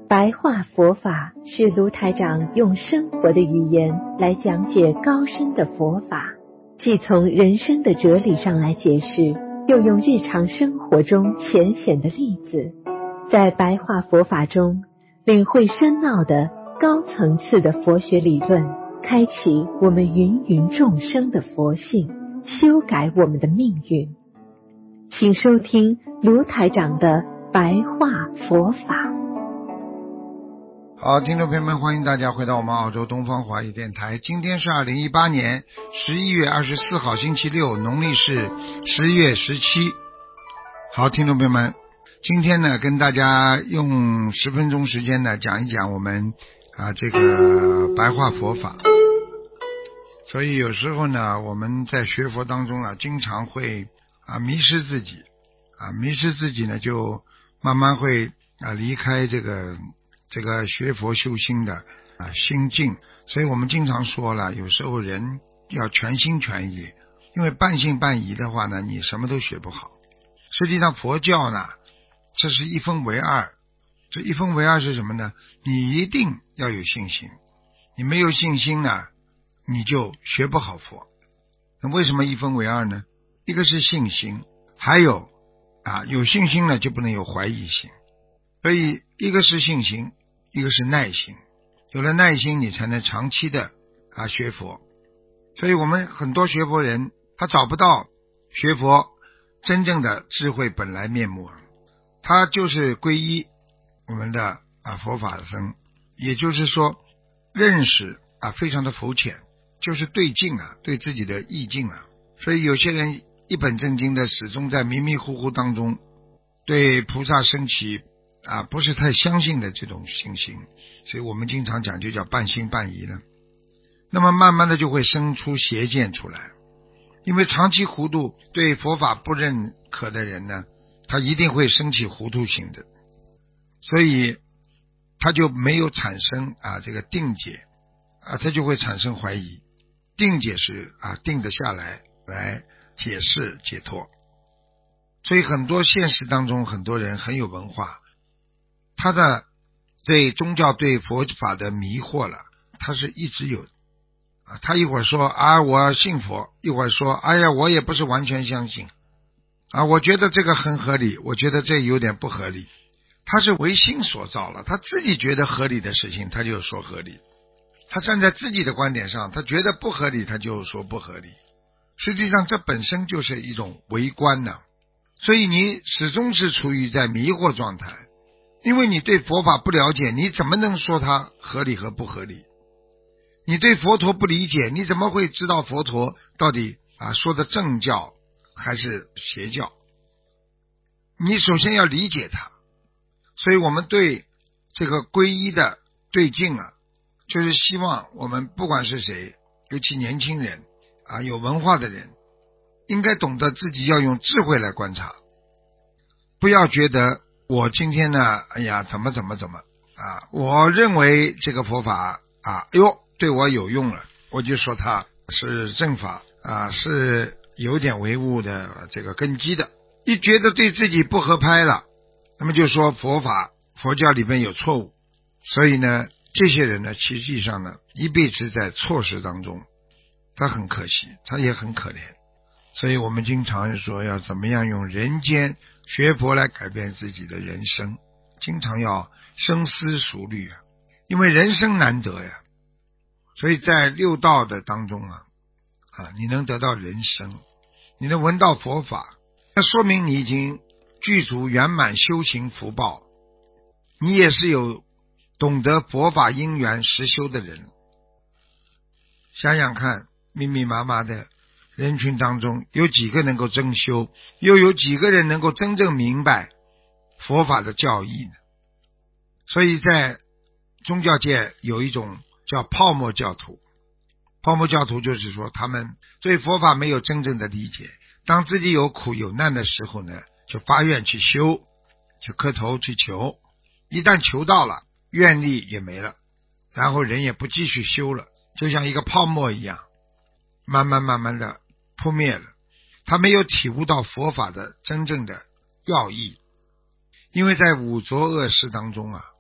白话佛法是卢台长用生活的语言来讲解高深的佛法，既从人生的哲理上来解释，又用日常生活中浅显的例子，在白话佛法中领会深奥的高层次的佛学理论，开启我们芸芸众生的佛性，修改我们的命运。请收听卢台长的白话佛法。 好，听众朋友们，欢迎大家回到我们澳洲东方华语电台。今天是2018年11月24号星期六，农历是10月17。好，听众朋友们，今天呢跟大家用10分钟时间呢讲一讲我们这个白话佛法。所以有时候呢我们在学佛当中经常会迷失自己迷失自己呢就慢慢会离开这个学佛修心的心境。所以我们经常说了，有时候人要全心全意，因为半信半疑的话呢你什么都学不好。实际上佛教呢这是一分为二，这一分为二是什么呢？你一定要有信心，你没有信心呢你就学不好佛。那为什么一分为二呢？一个是信心，还有有信心呢就不能有怀疑心。所以一个是信心，一个是耐心，有了耐心你才能长期的学佛。所以我们很多学佛人他找不到学佛真正的智慧本来面目，他就是皈依我们的佛法僧，也就是说认识非常的肤浅，就是对境对自己的意境所以有些人一本正经的始终在迷迷糊糊当中，对菩萨升起不是太相信的这种信心，所以我们经常讲就叫半信半疑了。那么慢慢的就会生出邪见出来，因为长期糊涂对佛法不认可的人呢，他一定会生起糊涂心的，所以他就没有产生这个定解他就会产生怀疑。定解是定得下来解释解脱。所以很多现实当中很多人很有文化，他的对宗教对佛法的迷惑了，他是一直有他一会儿说我信佛，一会儿说哎呀我也不是完全相信我觉得这个很合理，我觉得这有点不合理。他是唯心所造了，他自己觉得合理的事情他就说合理，他站在自己的观点上，他觉得不合理他就说不合理。实际上这本身就是一种围观所以你始终是处于在迷惑状态，因为你对佛法不了解，你怎么能说它合理和不合理？你对佛陀不理解，你怎么会知道佛陀到底说的正教还是邪教？你首先要理解它。所以我们对这个皈依的对境就是希望我们不管是谁，尤其年轻人有文化的人，应该懂得自己要用智慧来观察，不要觉得我今天呢怎么我认为这个佛法对我有用了，我就说它是正法是有点唯物的这个根基的。一觉得对自己不合拍了，那么就说佛教里面有错误。所以呢这些人呢实际上呢一辈子在错失当中，他很可惜，他也很可怜。所以我们经常说要怎么样用人间学佛来改变自己的人生，经常要深思熟虑因为人生难得所以在六道的当中你能得到人生，你能闻到佛法，那说明你已经具足圆满修行福报，你也是有懂得佛法因缘实修的人。想想看，密密麻麻的人群当中有几个能够真修，又有几个人能够真正明白佛法的教义呢？所以在宗教界有一种叫泡沫教徒。泡沫教徒就是说他们对佛法没有真正的理解，当自己有苦有难的时候呢，就发愿去修，就磕头去求，一旦求到了，愿力也没了，然后人也不继续修了，就像一个泡沫一样，慢慢的扑灭了。他没有体悟到佛法的真正的要义。因为在五浊恶世当中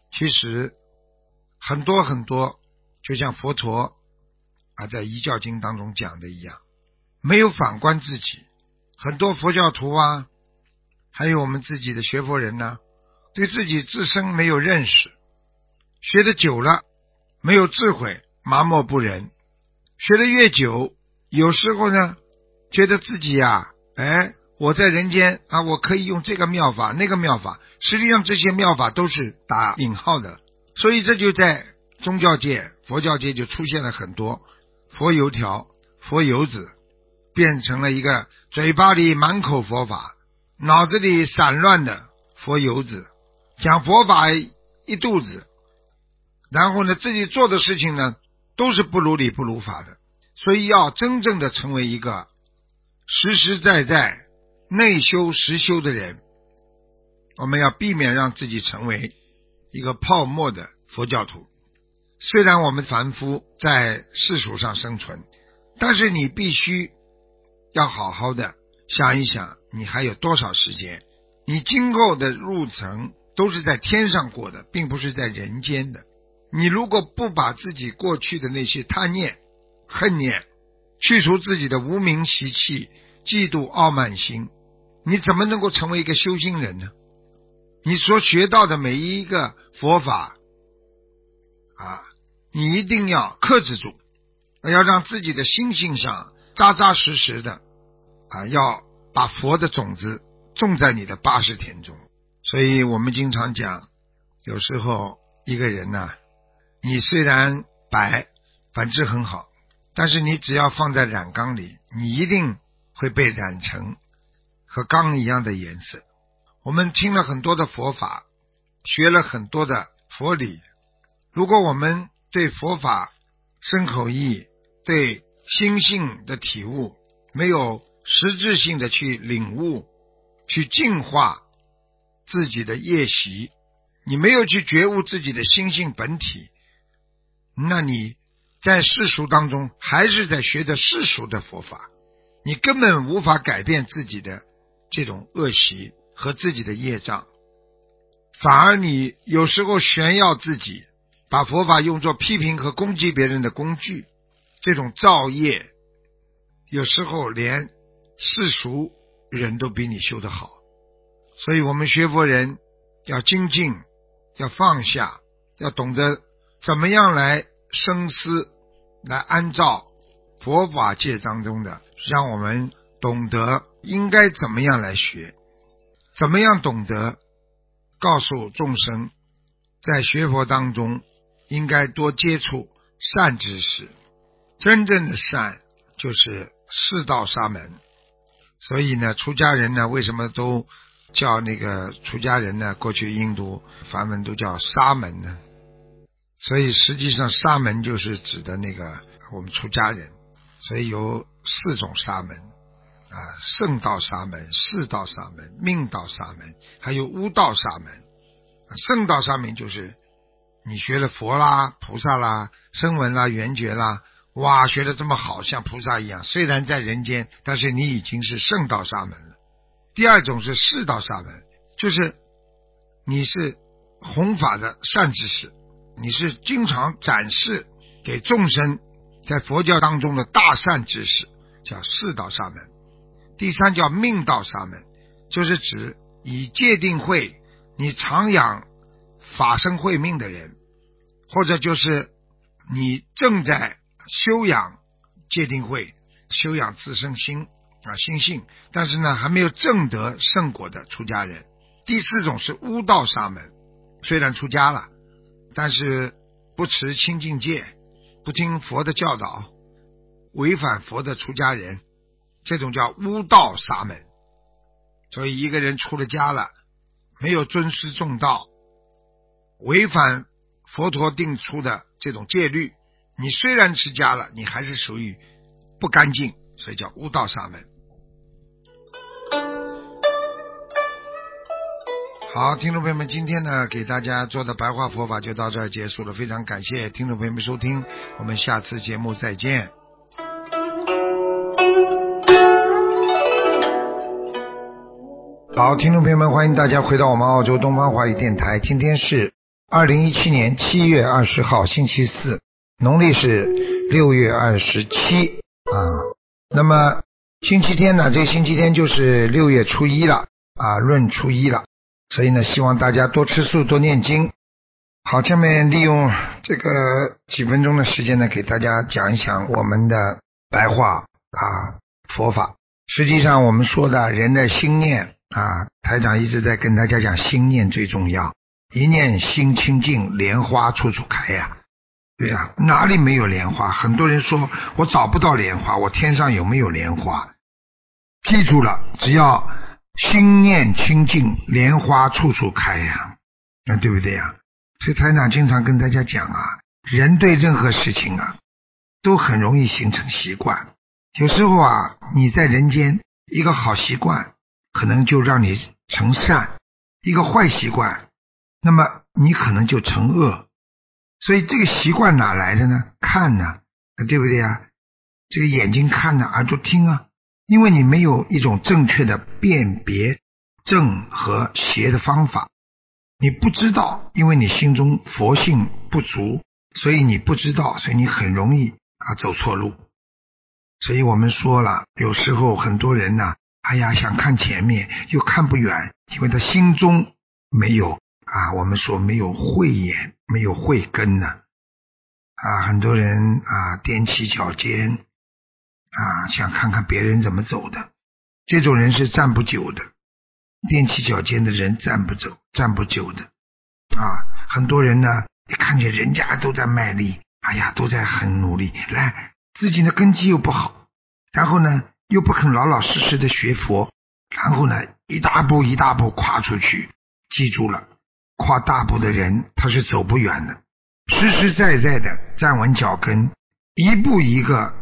其实很多很多，就像佛陀在遗教经当中讲的一样，没有反观自己。很多佛教徒还有我们自己的学佛人对自己自身没有认识，学得久了没有智慧，麻木不仁。学得越久，有时候觉得自己我在人间我可以用这个妙法那个妙法，实际上这些妙法都是打引号的。所以这就在宗教界佛教界就出现了很多佛油条佛油子，变成了一个嘴巴里满口佛法，脑子里散乱的佛油子，讲佛法一肚子，然后自己做的事情都是不如理不如法的。所以要真正的成为一个实实在在内修实修的人，我们要避免让自己成为一个泡沫的佛教徒。虽然我们凡夫在世俗上生存，但是你必须要好好的想一想，你还有多少时间，你今后的路程都是在天上过的，并不是在人间的。你如果不把自己过去的那些贪念恨念去除，自己的无名习气嫉妒傲慢心，你怎么能够成为一个修行人呢？你所学到的每一个佛法你一定要克制住，要让自己的心性上扎扎实实的要把佛的种子种在你的80田中。所以我们经常讲，有时候一个人你虽然白本质很好，但是你只要放在染缸里，你一定会被染成和钢一样的颜色。我们听了很多的佛法，学了很多的佛理，如果我们对佛法身口意对心性的体悟没有实质性的去领悟去净化自己的业习，你没有去觉悟自己的心性本体，那你在世俗当中还是在学的世俗的佛法，你根本无法改变自己的这种恶习和自己的业障，反而你有时候炫耀自己，把佛法用作批评和攻击别人的工具，这种造业有时候连世俗人都比你修得好。所以我们学佛人要精进，要放下，要懂得怎么样来深思，来按照佛法界当中的，让我们懂得应该怎么样来学，怎么样懂得告诉众生，在学佛当中应该多接触善知识。真正的善就是四道沙门。所以出家人为什么都叫那个出家人过去印度梵文都叫沙门呢？所以实际上沙门就是指的那个我们出家人。所以有4种沙门圣道沙门、世道沙门、命道沙门，还有悟道沙门。圣道沙门就是你学了佛啦、菩萨啦、声闻啦、缘觉啦，哇，学得这么好，像菩萨一样，虽然在人间，但是你已经是圣道沙门了。第二种是世道沙门，就是你是弘法的善知识，你是经常展示给众生在佛教当中的大善知识，叫世道沙门。第三叫命道沙门，就是指以戒定慧你常养法身慧命的人，或者就是你正在修养戒定慧，修养自身心心性，但是还没有证得圣果的出家人。第4种是悟道沙门，虽然出家了，但是不持清净戒，不听佛的教导，违反佛的出家人，这种叫悟道沙门。所以一个人出了家了，没有尊师重道，违反佛陀定出的这种戒律，你虽然持家了，你还是属于不干净，所以叫悟道沙门。好，听众朋友们，今天给大家做的白话佛法就到这儿结束了，非常感谢听众朋友们收听，我们下次节目再见。好，听众朋友们，欢迎大家回到我们澳洲东方华语电台，今天是 2017年7月20号星期四，农历是6月27啊。那么星期天呢，这个星期天就是6月初一了啊，闰初一了，所以呢，希望大家多吃素，多念经。好，下面利用这个几分钟的时间呢，给大家讲一讲我们的白话啊佛法。实际上我们说的人的心念啊，台长一直在跟大家讲，心念最重要，一念心清净，莲花处处开呀。对呀，哪里没有莲花？很多人说我找不到莲花，我天上有没有莲花？记住了，只要心念清净，莲花处处开呀，那对不对呀？所以台长经常跟大家讲啊，人对任何事情啊都很容易形成习惯。有时候啊，你在人间一个好习惯可能就让你成善，一个坏习惯那么你可能就成恶。所以这个习惯哪来的呢？看呢，对不对啊？这个眼睛看呢，耳朵听啊，因为你没有一种正确的辨别正和邪的方法，你不知道，因为你心中佛性不足，所以你不知道，所以你很容易走错路。所以我们说了，有时候很多人呢，哎呀想看前面又看不远，因为他心中没有我们说没有慧眼，没有慧根呢很多人踮起脚尖想看看别人怎么走的，这种人是站不久的，踮起脚尖的人站不久的很多人呢，你看见人家都在卖力，哎呀都在很努力，来自己的根基又不好，然后呢又不肯老老实实的学佛，然后呢一大步一大步跨出去。记住了，跨大步的人他是走不远的，实实在在的站稳脚跟，一步一个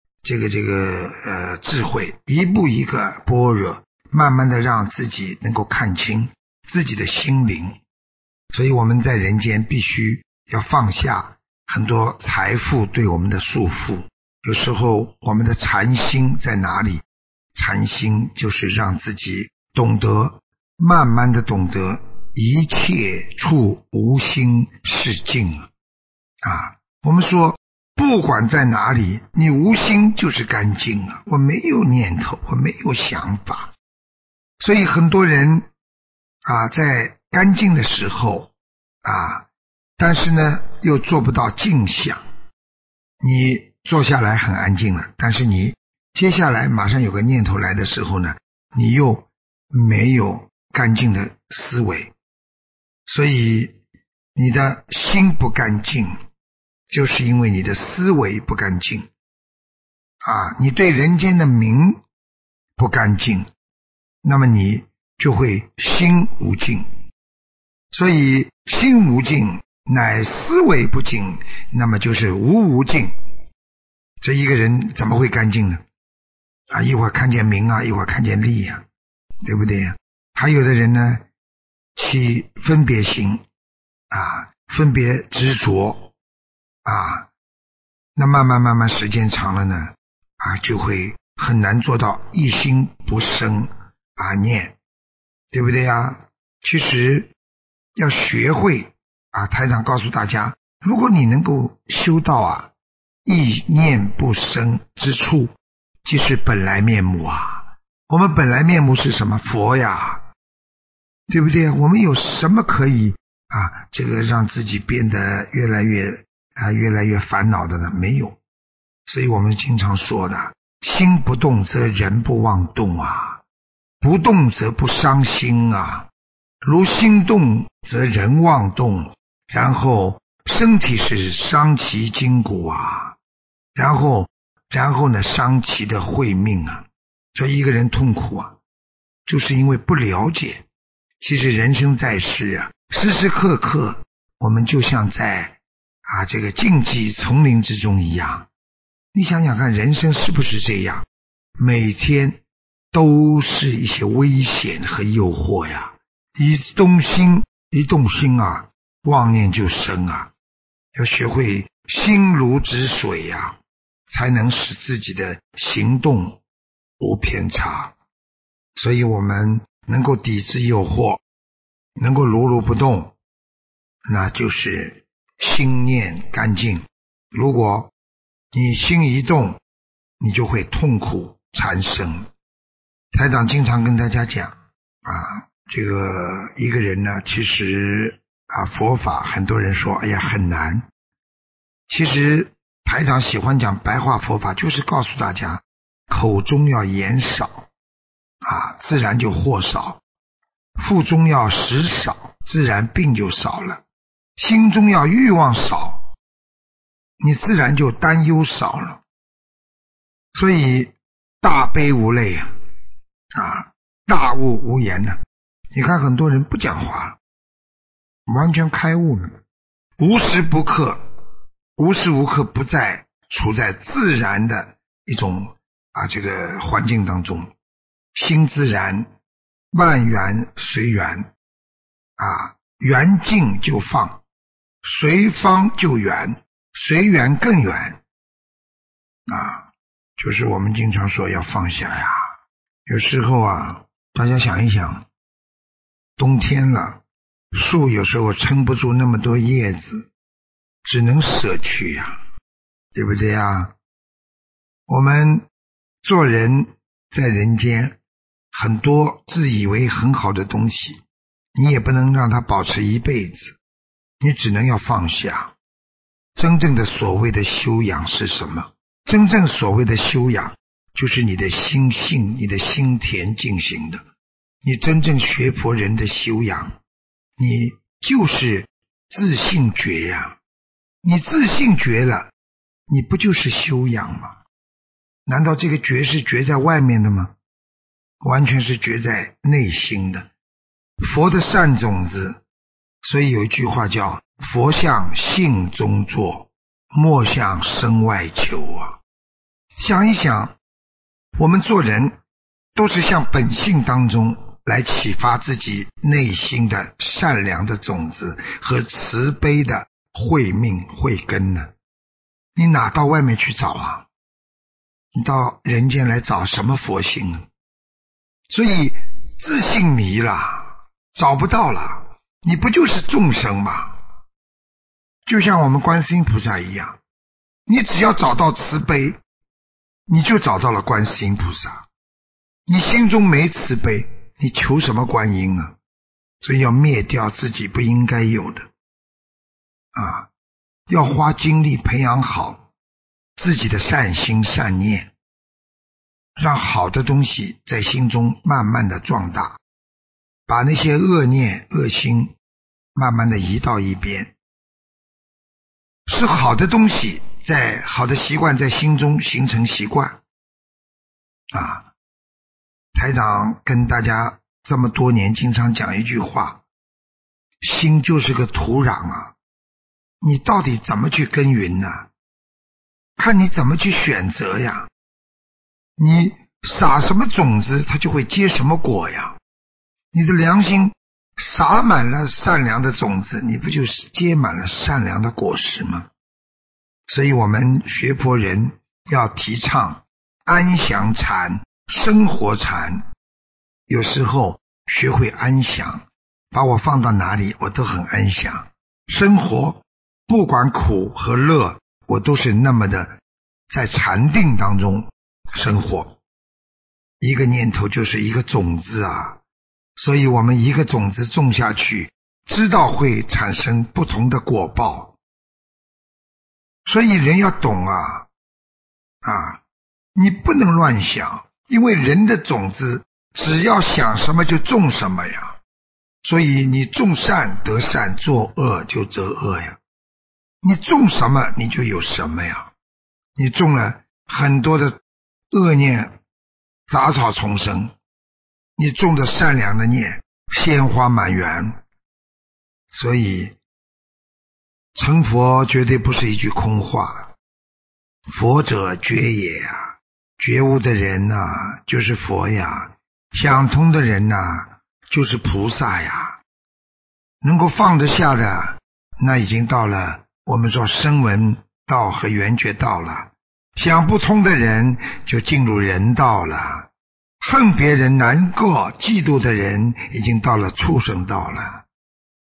智慧，一步一个般若，慢慢的让自己能够看清自己的心灵。所以我们在人间必须要放下很多财富对我们的束缚。有时候我们的禅心在哪里？禅心就是让自己懂得，慢慢的懂得一切处无心是净我们说不管在哪里，你无心就是干净我没有念头，我没有想法。所以很多人在干净的时候但是呢又做不到静想。你坐下来很安静了，但是你接下来马上有个念头来的时候呢，你又没有干净的思维，所以你的心不干净，就是因为你的思维不干净你对人间的名不干净，那么你就会心无净。所以心无净乃思维不净，那么就是无净。这一个人怎么会干净呢？一会儿看见名一会儿看见利对不对还有的人呢，起分别心分别执着那慢慢时间长了呢就会很难做到一心不生念，对不对其实要学会台长告诉大家，如果你能够修到一念不生之处，即是本来面目我们本来面目是什么？佛呀，对不对？我们有什么可以这个让自己变得越来越烦恼的呢？没有。所以我们经常说的，心不动则人不妄动不动则不伤心如心动则人妄动，然后身体是伤其筋骨然后呢伤其的慧命所以一个人痛苦就是因为不了解。其实人生在世时时刻刻我们就像在这个禁忌丛林之中一样。你想想看，人生是不是这样？每天都是一些危险和诱惑一动心妄念就生要学会心如止水才能使自己的行动无偏差。所以我们能够抵制诱惑，能够如如不动， 那就是心念干净。如果你心一动，你就会痛苦缠身。台长经常跟大家讲这个一个人呢，其实佛法很多人说哎呀很难，其实台长喜欢讲白话佛法，就是告诉大家口中要言少自然就祸少，腹中要食少，自然病就少了，心中要欲望少，你自然就担忧少了。所以大悲无泪大悟无言呢。你看很多人不讲话了，完全开悟了，无时无刻不在处在自然的一种这个环境当中，心自然，万缘随缘缘尽就放，随方就缘，随缘更缘就是我们经常说要放下呀。有时候大家想一想，冬天了，树有时候撑不住那么多叶子，只能舍去对不对我们做人在人间，很多自以为很好的东西，你也不能让它保持一辈子，你只能要放下。真正的所谓的修养是什么？真正所谓的修养，就是你的心性，你的心田进行的。你真正学佛人的修养，你就是自性觉你自性觉了，你不就是修养吗？难道这个觉是觉在外面的吗？完全是觉在内心的。佛的善种子，所以有一句话叫佛向性中作，莫向身外求想一想，我们做人都是向本性当中来启发自己内心的善良的种子和慈悲的慧命慧根呢。你哪到外面去找你到人间来找什么佛性呢？所以自性迷了，找不到了，你不就是众生吗？就像我们观世音菩萨一样，你只要找到慈悲，你就找到了观世音菩萨。你心中没慈悲，你求什么观音呢？所以要灭掉自己不应该有的要花精力培养好自己的善心善念，让好的东西在心中慢慢的壮大，把那些恶念恶心慢慢的移到一边，使好的东西在好的习惯在心中形成习惯台长跟大家这么多年经常讲一句话，心就是个土壤你到底怎么去耕耘呢？看你怎么去选择你撒什么种子，它就会结什么果你的良心撒满了善良的种子，你不就是结满了善良的果实吗？所以我们学佛人要提倡安详禅，生活禅。有时候学会安详，把我放到哪里我都很安详，生活不管苦和乐，我都是那么的在禅定当中生活。一个念头就是一个种子所以我们一个种子种下去，知道会产生不同的果报。所以人要懂你不能乱想，因为人的种子只要想什么就种什么所以你种善得善，做恶就得恶你种什么你就有什么你种了很多的恶念，杂草丛生；你种的善良的念，鲜花满园。所以成佛绝对不是一句空话，佛者觉也觉悟的人就是佛想通的人就是菩萨能够放得下的，那已经到了我们说声闻道和缘觉道了。想不通的人就进入人道了，恨别人难过嫉妒的人已经到了畜生道了。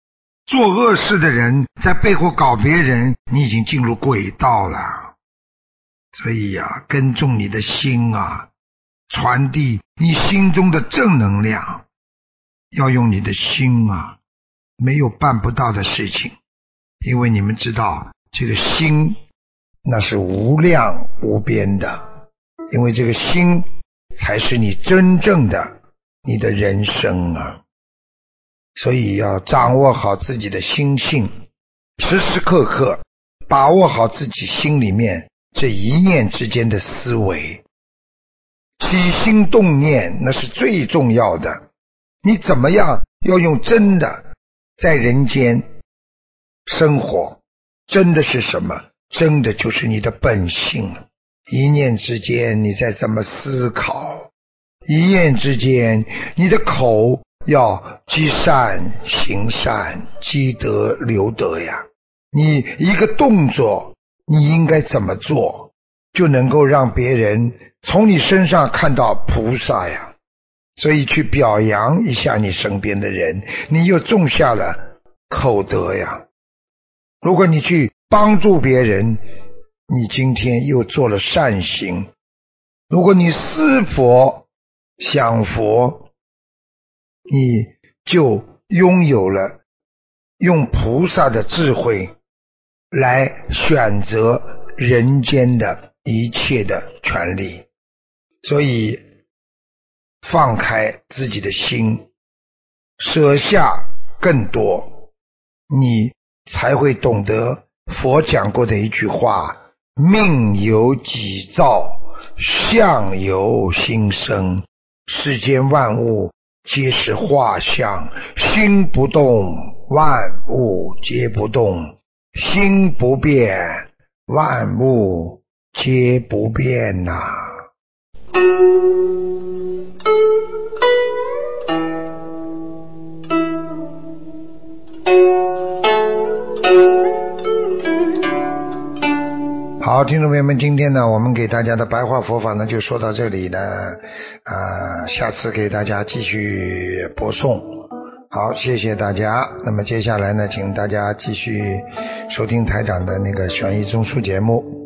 做恶事的人在背后搞别人，你已经进入轨道了。所以啊，跟踪你的心啊，传递你心中的正能量，要用你的心啊，没有办不到的事情。因为你们知道这个心那是无量无边的，因为这个心才是你真正的你的人生啊。所以要掌握好自己的心性，时时刻刻把握好自己心里面这一念之间的思维。起心动念那是最重要的，你怎么样要用真的在人间生活，真的是什么？真的就是你的本性。一念之间你在怎么思考，一念之间你的口要积善行善，积德留德呀。你一个动作你应该怎么做，就能够让别人从你身上看到菩萨呀。所以去表扬一下你身边的人，你又种下了口德呀。如果你去帮助别人，你今天又做了善行。如果你思佛想佛，你就拥有了用菩萨的智慧来选择人间的一切的权利。所以放开自己的心，舍下更多，你才会懂得佛讲过的一句话：命由己造，相由心生，世间万物皆是画像，心不动，万物皆不动，心不变，万物皆不变呐。好，听众朋友们，今天呢，我们给大家的白话佛法呢，就说到这里呢，下次给大家继续播送。好，谢谢大家。那么接下来呢，请大家继续收听台长的那个悬疑综述节目。